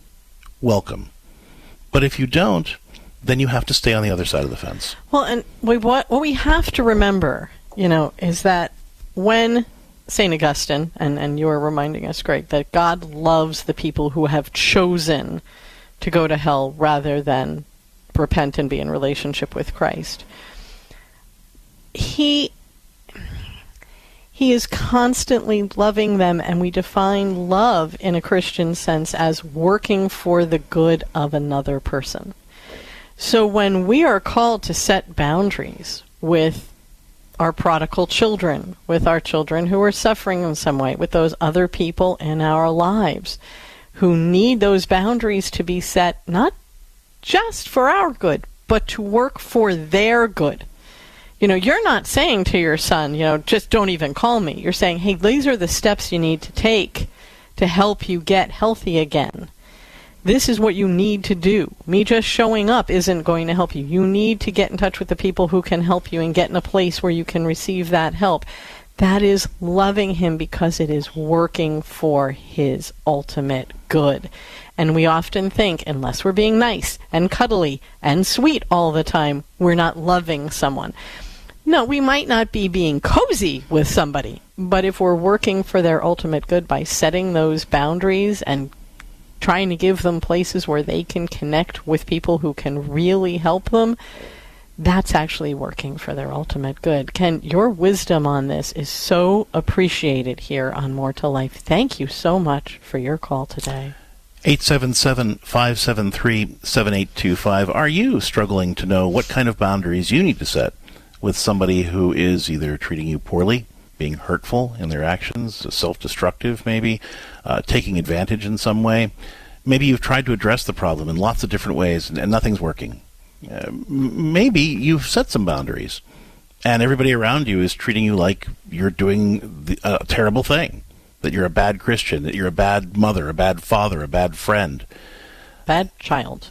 welcome. But if you don't, then you have to stay on the other side of the fence. Well, and we, what, what we have to remember, you know, is that when Saint Augustine, and, and you're reminding us, Greg, that God loves the people who have chosen to go to hell rather than repent and be in relationship with Christ. He he is constantly loving them, and we define love in a Christian sense as working for the good of another person. So when we are called to set boundaries with our prodigal children, with our children who are suffering in some way, with those other people in our lives who need those boundaries to be set, not just for our good, but to work for their good. You know, you're not saying to your son, you know, just don't even call me. You're saying, hey, these are the steps you need to take to help you get healthy again. This is what you need to do. Me just showing up isn't going to help you. You need to get in touch with the people who can help you and get in a place where you can receive that help. That is loving him because it is working for his ultimate good. And we often think, unless we're being nice and cuddly and sweet all the time, we're not loving someone. No, we might not be being cozy with somebody, but if we're working for their ultimate good by setting those boundaries and trying to give them places where they can connect with people who can really help them, that's actually working for their ultimate good. Ken, your wisdom on this is so appreciated here on More to Life. Thank you so much for your call today. eight seven seven, five seven three, seven eight two five. Are you struggling to know what kind of boundaries you need to set with somebody who is either treating you poorly, being hurtful in their actions, self-destructive maybe, uh, taking advantage in some way? Maybe you've tried to address the problem in lots of different ways and, and nothing's working. Uh, m- maybe you've set some boundaries and everybody around you is treating you like you're doing the, a terrible thing, that you're a bad Christian, that you're a bad mother, a bad father, a bad friend. Bad child.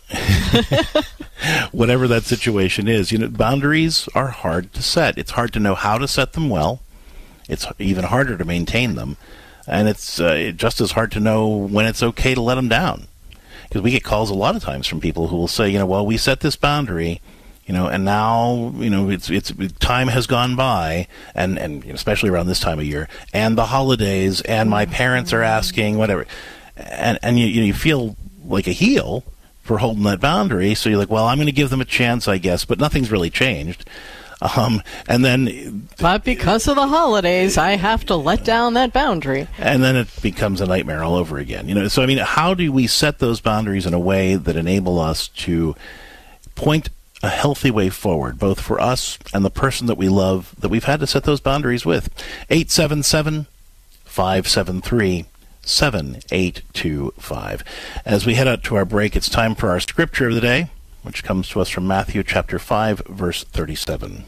Whatever that situation is, you know, boundaries are hard to set. It's hard to know how to set them well. It's even harder to maintain them. And it's uh, just as hard to know when it's okay to let them down. Because we get calls a lot of times from people who will say, you know, well, we set this boundary, you know, and now, you know, it's it's time has gone by, and, and especially around this time of year, and the holidays, and my parents are asking, whatever. And, and you, you feel like a heel for holding that boundary, so you're like, well, I'm going to give them a chance, I guess, but nothing's really changed. Um, and then, but because of the holidays, I have to let down that boundary. And then it becomes a nightmare all over again. You know, so I mean, how do we set those boundaries in a way that enable us to point a healthy way forward, both for us and the person that we love, that we've had to set those boundaries with? eight seven seven, five seven three, seven eight two five. As we head out to our break, it's time for our scripture of the day, which comes to us from Matthew chapter five, verse thirty-seven.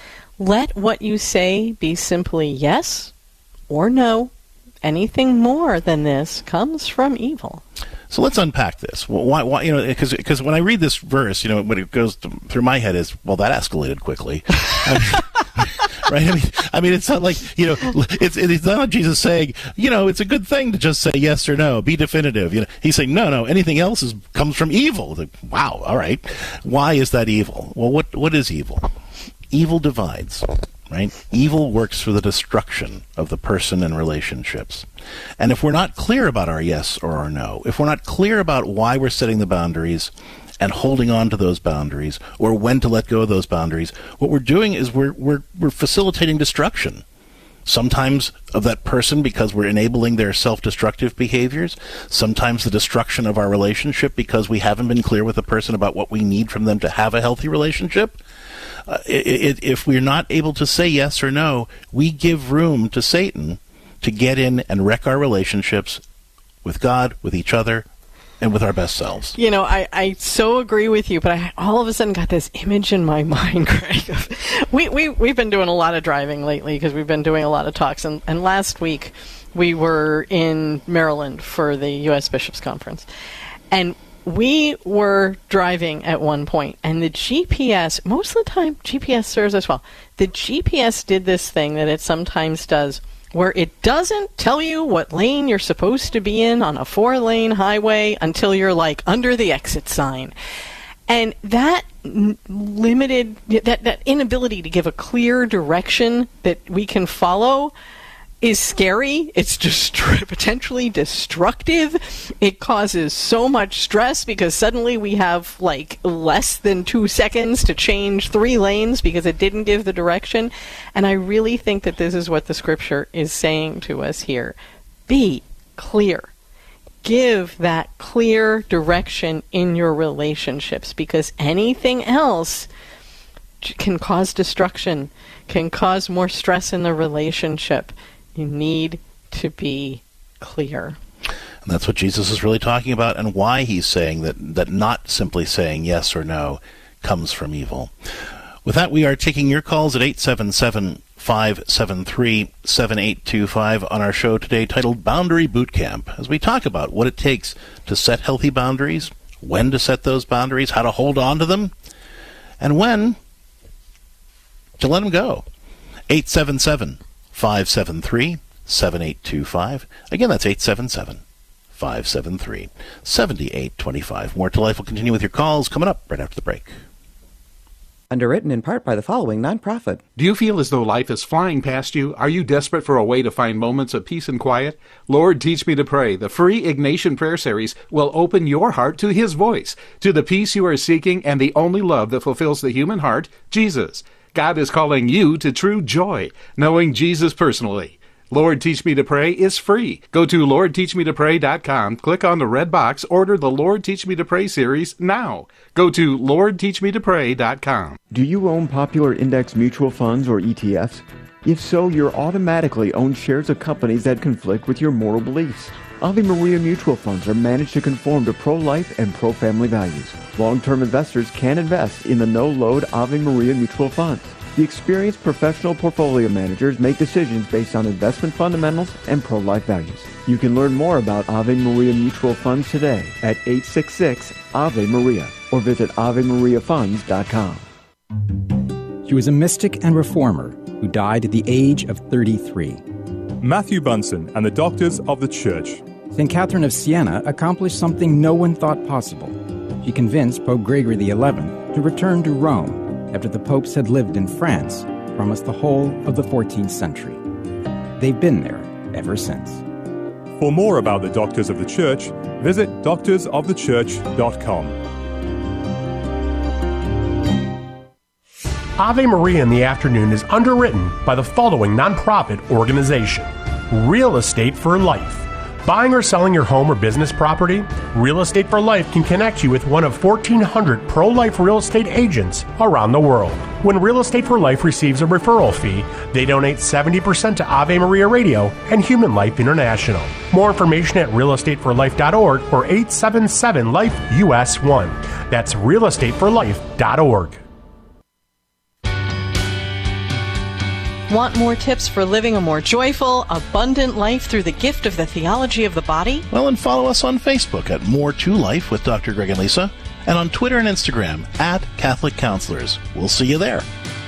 Let what you say be simply yes or no. Anything more than this comes from evil. So let's unpack this. Why? Why? You know, because because when I read this verse, you know, what it goes to, through my head is, well, that escalated quickly. I mean, right? I mean, I mean, it's not like, you know, it's it's not like Jesus saying, you know, it's a good thing to just say yes or no, be definitive. You know, he's saying, no, no, anything else is comes from evil. Like, wow, all right. Why is that evil? Well, what what is evil? Evil divides, right? Evil works for the destruction of the person and relationships. And if we're not clear about our yes or our no, if we're not clear about why we're setting the boundaries and holding on to those boundaries, or when to let go of those boundaries, what we're doing is we're we're we're facilitating destruction. Sometimes of that person because we're enabling their self-destructive behaviors. Sometimes the destruction of our relationship because we haven't been clear with the person about what we need from them to have a healthy relationship. Uh, it, it, if we're not able to say yes or no, we give room to Satan to get in and wreck our relationships with God, with each other, and with our best selves. You know, I, I so agree with you, but I all of a sudden got this image in my mind, Greg. we, we, we've been doing a lot of driving lately because we've been doing a lot of talks. And, and last week we were in Maryland for the U S Bishops Conference. And we were driving at one point, and the G P S, most of the time G P S serves us well. The G P S did this thing that it sometimes does, where it doesn't tell you what lane you're supposed to be in on a four-lane highway until you're, like, under the exit sign. And that n- limited, that, that inability to give a clear direction that we can follow is scary. It's just potentially destructive. It causes so much stress because suddenly we have like less than two seconds to change three lanes because it didn't give the direction. And I really think that this is what the scripture is saying to us here. Be clear. Give that clear direction in your relationships, because anything else can cause destruction, can cause more stress in the relationship. You need to be clear. And that's what Jesus is really talking about, and why he's saying that, that not simply saying yes or no comes from evil. With that, we are taking your calls at eight seven seven, five seven three, seven eight two five on our show today titled Boundary Boot Camp, as we talk about what it takes to set healthy boundaries, when to set those boundaries, how to hold on to them, and when to let them go. eight seven seven, five seven three, seven eight two five. Again, that's eight seven seven, five seven three, seven eight two five. More to Life will continue with your calls coming up right after the break. Underwritten in part by the following nonprofit. Do you feel as though life is flying past you? Are you desperate for a way to find moments of peace and quiet? Lord, Teach Me to Pray, the free Ignatian prayer series, will open your heart to His voice, to the peace you are seeking and the only love that fulfills the human heart, Jesus. God is calling you to true joy, knowing Jesus personally. Lord, Teach Me to Pray is free. Go to lord teach me to pray dot com, click on the red box, order the Lord Teach Me to Pray series now. Go to lord teach me to pray dot com. Do you own popular index mutual funds or E T Fs? If so, you're automatically own shares of companies that conflict with your moral beliefs. Ave Maria mutual funds are managed to conform to pro-life and pro-family values. Long-term investors can invest in the no-load Ave Maria mutual funds. The experienced professional portfolio managers make decisions based on investment fundamentals and pro-life values. You can learn more about Ave Maria Mutual Funds today at eight six six, A V E Maria or visit ave maria funds dot com. She was a mystic and reformer who died at the age of thirty-three. Matthew Bunson and the Doctors of the Church. Saint Catherine of Siena accomplished something no one thought possible. She convinced Pope Gregory the eleventh to return to Rome after the popes had lived in France for almost the whole of the fourteenth century. They've been there ever since. For more about the Doctors of the Church, visit doctors of the church dot com. Ave Maria in the Afternoon is underwritten by the following nonprofit organization: Real Estate for Life. Buying or selling your home or business property? Real Estate for Life can connect you with one of fourteen hundred pro-life real estate agents around the world. When Real Estate for Life receives a referral fee, they donate seventy percent to Ave Maria Radio and Human Life International. More information at real estate for life dot org or eight seven seven, life U S one. That's real estate for life dot org. Want more tips for living a more joyful, abundant life through the gift of the theology of the body? Well, and follow us on Facebook at More to Life with Doctor Greg and Lisa, and on Twitter and Instagram at Catholic Counselors. We'll see you there.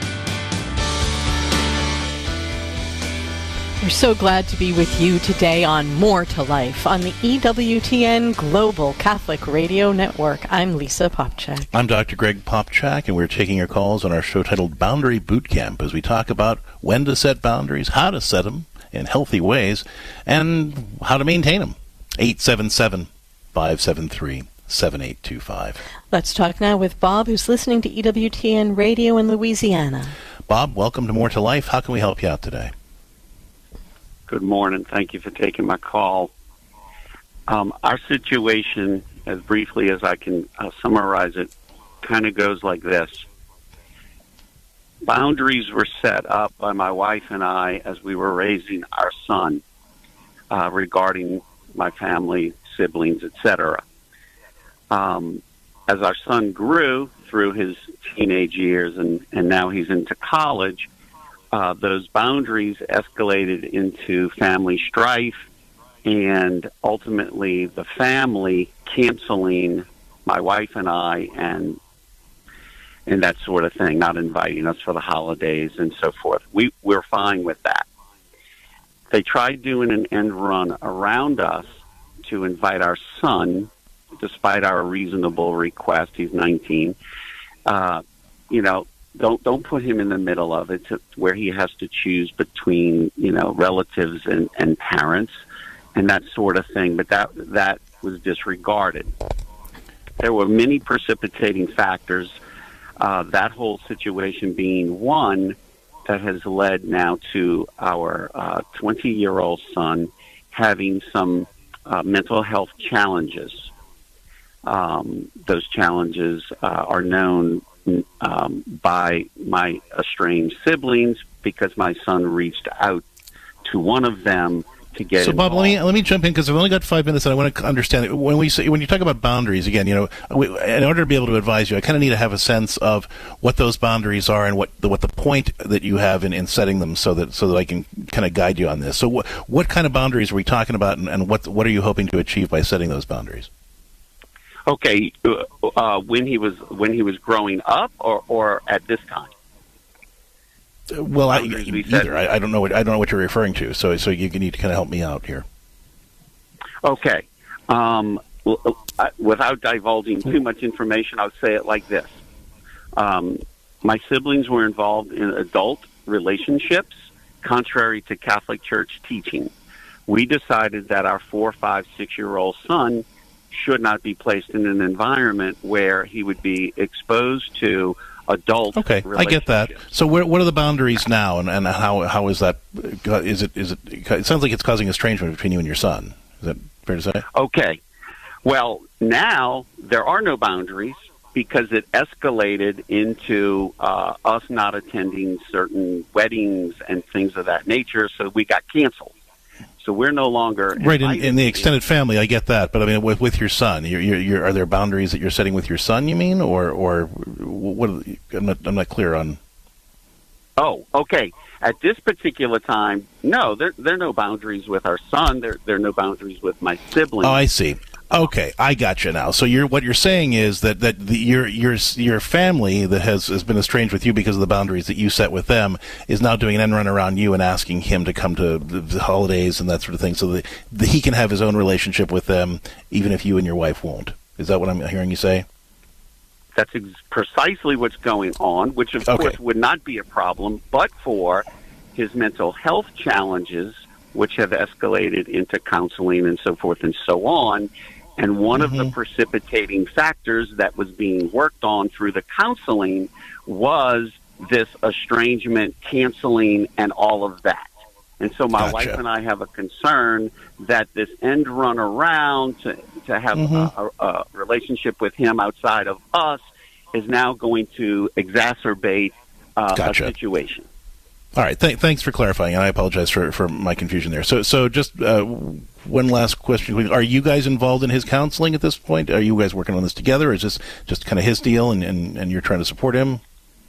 We're so glad to be with you today on More to Life on the E W T N Global Catholic Radio Network. I'm Lisa Popchak. I'm Doctor Greg Popchak, and we're taking your calls on our show titled Boundary Boot Camp as we talk about when to set boundaries, how to set them in healthy ways, and how to maintain them. eight seven seven, five seven three, seven eight two five. Let's talk now with Bob, who's listening to E W T N Radio in Louisiana. Bob, welcome to More to Life. How can we help you out today? Good morning. Thank you for taking my call. Um, our situation, as briefly as I can uh, summarize it, kind of goes like this. Boundaries were set up by my wife and I as we were raising our son uh, regarding my family, siblings, et cetera. Um, as our son grew through his teenage years and, and now he's into college, Uh, those boundaries escalated into family strife and ultimately the family canceling my wife and I and and that sort of thing, not inviting us for the holidays and so forth. We, we're fine with that. They tried doing an end run around us to invite our son, despite our reasonable request. He's nineteen. Uh, you know, Don't don't put him in the middle of it to where he has to choose between, you know, relatives and, and parents and that sort of thing. But that that was disregarded. There were many precipitating factors, uh, that whole situation being one that has led now to our uh, twenty-year-old son having some uh, mental health challenges. Um, those challenges uh, are known Um, by my estranged siblings because my son reached out to one of them to get So, Bob, involved. let me let me jump in because I've only got five minutes, and I want to understand it. When we say, when you talk about boundaries, again, you know, we, in order to be able to advise you, I kind of need to have a sense of what those boundaries are and what the, what the point that you have in, in setting them, so that so that I can kind of guide you on this. So, what what kind of boundaries are we talking about, and, and what what are you hoping to achieve by setting those boundaries? Okay, uh, uh, when he was when he was growing up, or, or at this time. Well, I, either. I, I don't know what I don't know what you're referring to. So, so you need to kind of help me out here. Okay. Um, w- I- without divulging too much information, I'll say it like this: um, my siblings were involved in adult relationships, contrary to Catholic Church teaching. We decided that our four, five, six-year-old son should not be placed in an environment where he would be exposed to adult okay, I get that. So, where, what are the boundaries now, and, and how how is that? Is it is it? It sounds like it's causing estrangement between you and your son. Is that fair to say? Okay. Well, now there are no boundaries because it escalated into uh, us not attending certain weddings and things of that nature. So we got canceled. So we're no longer right in, in the extended family. I get that, but I mean, with with your son, you're, you're, you're, are there boundaries that you're setting with your son? You mean, or or what? I'm not I'm not clear on. Oh, okay. At this particular time, no, there there are no boundaries with our son. There there are no boundaries with my siblings. Oh, I see. Okay, I got you now. So you're what you're saying is that that the, your your your family that has, has been estranged with you because of the boundaries that you set with them is now doing an end run around you and asking him to come to the, the holidays and that sort of thing, so that, that he can have his own relationship with them, even if you and your wife won't. Is that what I'm hearing you say? That's ex- precisely what's going on, which of Okay. course would not be a problem, but for his mental health challenges, which have escalated into counseling and so forth and so on. And one Mm-hmm. of the precipitating factors that was being worked on through the counseling was this estrangement, canceling, and all of that. And so my Gotcha. wife and I have a concern that this end run around to, to have Mm-hmm. a, a, a relationship with him outside of us is now going to exacerbate uh, Gotcha. a situation. All right. Th- thanks for clarifying, and I apologize for, for my confusion there. So, so just uh, one last question: are you guys involved in his counseling at this point? Are you guys working on this together, or is this just kind of his deal, and, and, and you're trying to support him?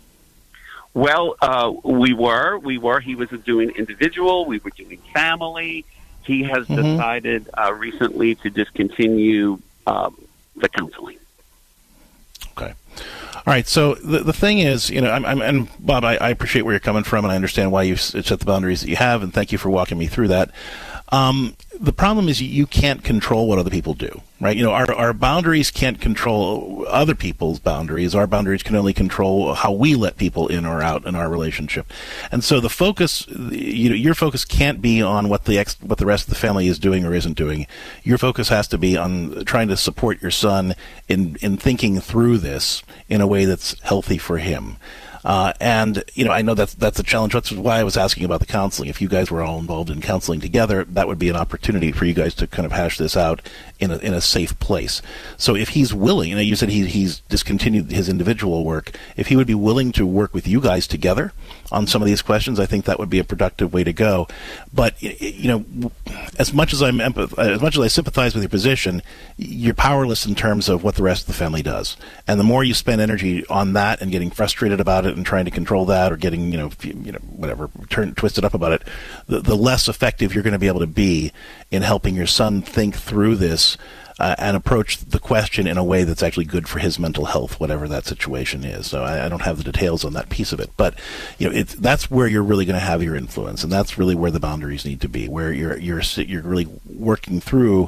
Well, uh, we were. We were. He was doing individual. We were doing family. He has Mhm. decided uh, recently to discontinue um, the counseling. Okay. All right. So the the thing is, you know, I'm, I'm and Bob, I, I appreciate where you're coming from, and I understand why you've set the boundaries that you have, and thank you for walking me through that. Um, the problem is you can't control what other people do, right? You know, our, our boundaries can't control other people's boundaries. Our boundaries can only control how we let people in or out in our relationship. And so the focus, you know, your focus can't be on what the ex, what the rest of the family is doing or isn't doing. Your focus has to be on trying to support your son in, in thinking through this in a way that's healthy for him. Uh, and, you know, I know that's, that's a challenge. That's why I was asking about the counseling. If you guys were all involved in counseling together, that would be an opportunity for you guys to kind of hash this out in a, in a safe place. So if he's willing, you know, you said he, he's discontinued his individual work. If he would be willing to work with you guys together on some of these questions, I think that would be a productive way to go. But, you know, as much as I'm empath- as much as I sympathize with your position, you're powerless in terms of what the rest of the family does. And the more you spend energy on that and getting frustrated about it and trying to control that, or getting, you know, you know, whatever, turn twisted up about it, the, the less effective you're going to be able to be in helping your son think through this uh, and approach the question in a way that's actually good for his mental health, whatever that situation is. So I, I don't have the details on that piece of it, but you know, it's that's where you're really going to have your influence, and that's really where the boundaries need to be, where you're you're you're really working through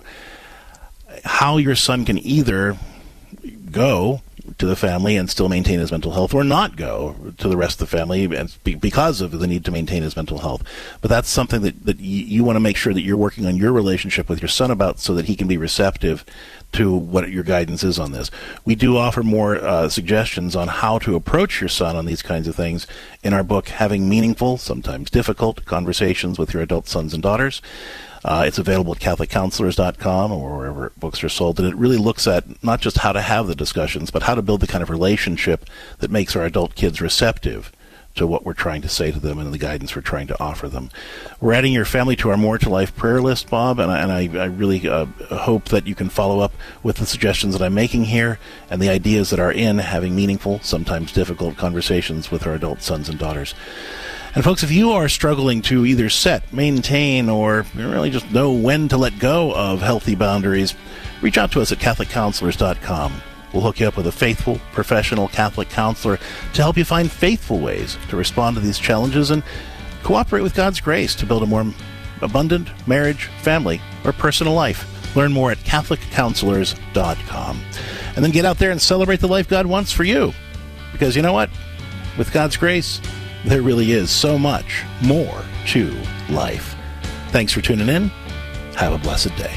how your son can either go to the family and still maintain his mental health, or not go to the rest of the family and be, because of the need to maintain his mental health. But that's something that, that you, you want to make sure that you're working on your relationship with your son about, so that he can be receptive to what your guidance is on this. We do offer more uh, suggestions on how to approach your son on these kinds of things in our book, Having Meaningful, Sometimes Difficult Conversations with Your Adult Sons and Daughters. Uh, it's available at Catholic Counselors dot com or wherever books are sold, and it really looks at not just how to have the discussions, but how to build the kind of relationship that makes our adult kids receptive to what we're trying to say to them and the guidance we're trying to offer them. We're adding your family to our More to Life prayer list, Bob, and I, and I, I really uh, hope that you can follow up with the suggestions that I'm making here and the ideas that are in having meaningful, sometimes difficult conversations with our adult sons and daughters. And folks, if you are struggling to either set, maintain, or really just know when to let go of healthy boundaries, reach out to us at Catholic Counselors dot com. We'll hook you up with a faithful, professional Catholic counselor to help you find faithful ways to respond to these challenges and cooperate with God's grace to build a more abundant marriage, family, or personal life. Learn more at Catholic Counselors dot com. And then get out there and celebrate the life God wants for you. Because you know what? With God's grace, there really is so much more to life. Thanks for tuning in. Have a blessed day.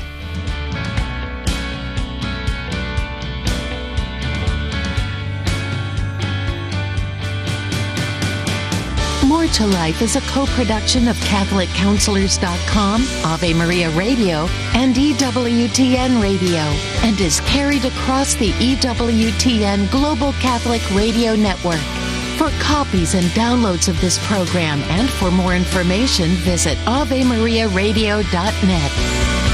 More to Life is a co-production of Catholic Counselors dot com, Ave Maria Radio, and E W T N Radio, and is carried across the E W T N Global Catholic Radio Network. For copies and downloads of this program and for more information, visit Ave Maria Radio dot net.